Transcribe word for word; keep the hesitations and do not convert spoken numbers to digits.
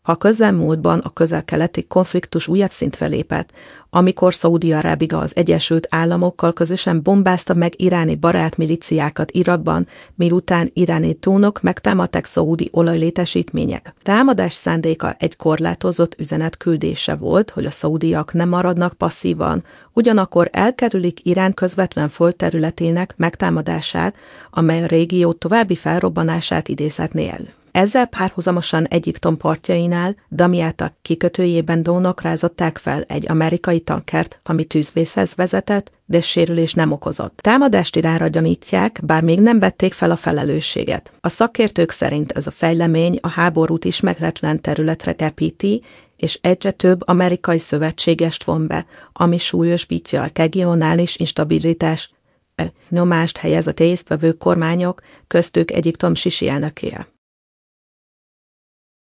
A közelmúltban a közel-keleti konfliktus újabb szintre lépett, amikor Szaúd-Arábia az Egyesült Államokkal közösen bombázta meg iráni barátmilíciákat Irakban, miután iráni drónok megtámadták szaúdi olajlétesítmények. Támadás szándéka egy korlátozott üzenet küldése volt, hogy a szaúdiak nem maradnak passzívan, ugyanakkor elkerülik Irán közvetlen földterületének megtámadását, amely a régió további felrobbanását idézhetné elő. Ezzel párhuzamosan Egyiptom partjainál, Damiata kikötőjében drónok rázották fel egy amerikai tankert, ami tűzvészhez vezetett, de sérülés nem okozott. Támadást Iránra gyanítják, bár még nem vették fel a felelősséget. A szakértők szerint ez a fejlemény a háborút ismeretlen területre repíti, és egyre több amerikai szövetségest von be, ami súlyosbítja a regionális instabilitás, nyomást helyez a résztvevő kormányok, köztük Egyiptom Sisi elnökére.